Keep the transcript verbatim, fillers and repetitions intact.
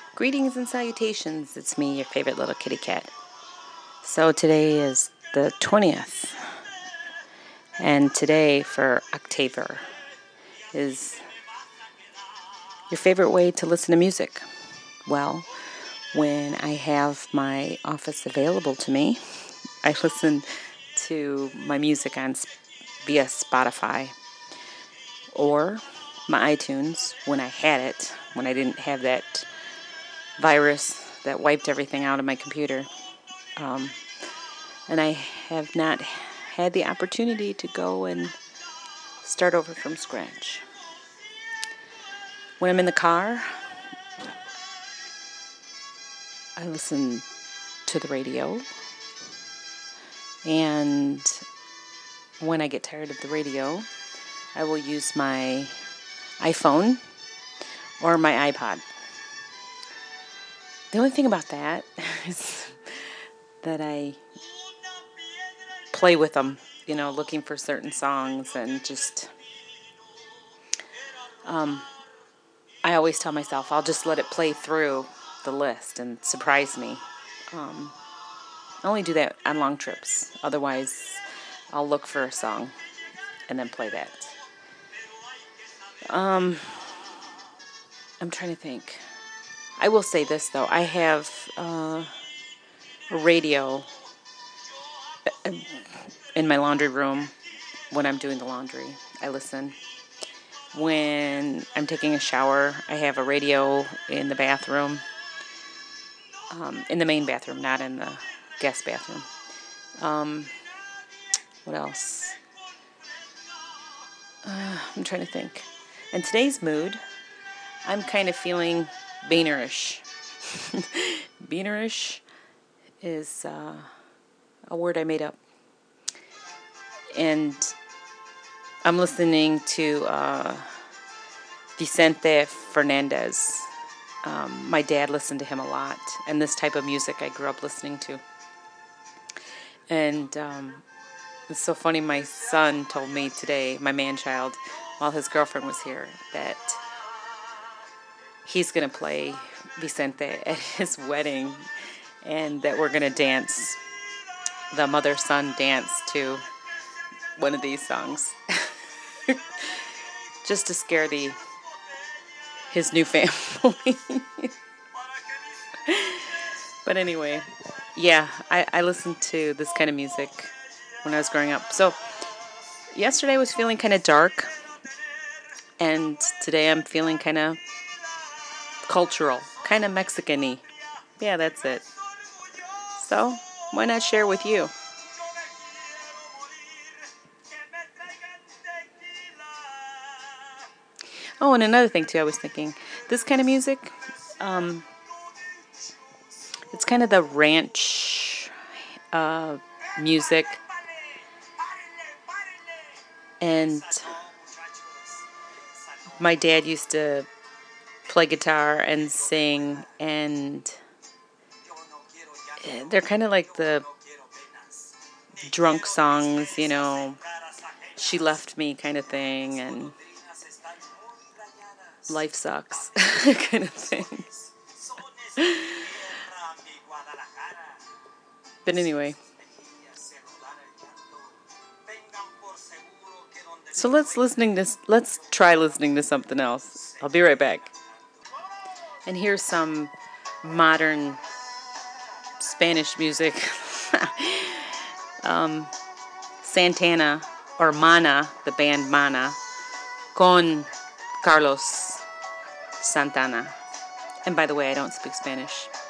Greetings and salutations. It's me, your favorite little kitty cat. So today is the twentieth. And today for October is your favorite way to listen to music. Well, when I have my office available to me, I listen to my music on via Spotify or my iTunes when I had it, when I didn't have that virus that wiped everything out of my computer. Um, and I have not had the opportunity to go and start over from scratch. When I'm in the car, I listen to the radio. And when I get tired of the radio, I will use my iPhone or my iPod. The only thing about that is that I play with them, you know, looking for certain songs and just, um, I always tell myself I'll just let it play through the list and surprise me. Um, I only do that on long trips. Otherwise, I'll look for a song and then play that. Um, I'm trying to think. I will say this, though. I have uh, a radio in my laundry room when I'm doing the laundry. I listen. When I'm taking a shower, I have a radio in the bathroom. Um, in the main bathroom, not in the guest bathroom. Um, what else? Uh, I'm trying to think. In today's mood, I'm kind of feeling Beanerish. Beanerish is uh, a word I made up. And I'm listening to uh, Vicente Fernandez. Um, my dad listened to him a lot, and this type of music I grew up listening to. And um, it's so funny, my son told me today, my man-child, while his girlfriend was here, that he's going to play Vicente at his wedding, and that we're going to dance, the mother-son dance to one of these songs, just to scare the his new family. But anyway, yeah, I, I listened to this kind of music when I was growing up. So yesterday I was feeling kind of dark, and today I'm feeling kind of cultural, kind of Mexican-y. Yeah, that's it. So why not share with you? Oh, and another thing, too, I was thinking. This kind of music, um, it's kind of the ranch uh, music. And my dad used to play guitar and sing, and they're kind of like the drunk songs, you know, she left me kind of thing, and life sucks kind of thing. But anyway, so let's listening to let's try listening to something else. I'll be right back. And here's some modern Spanish music. um, Santana or Mana, the band Mana, con Carlos Santana. And by the way, I don't speak Spanish.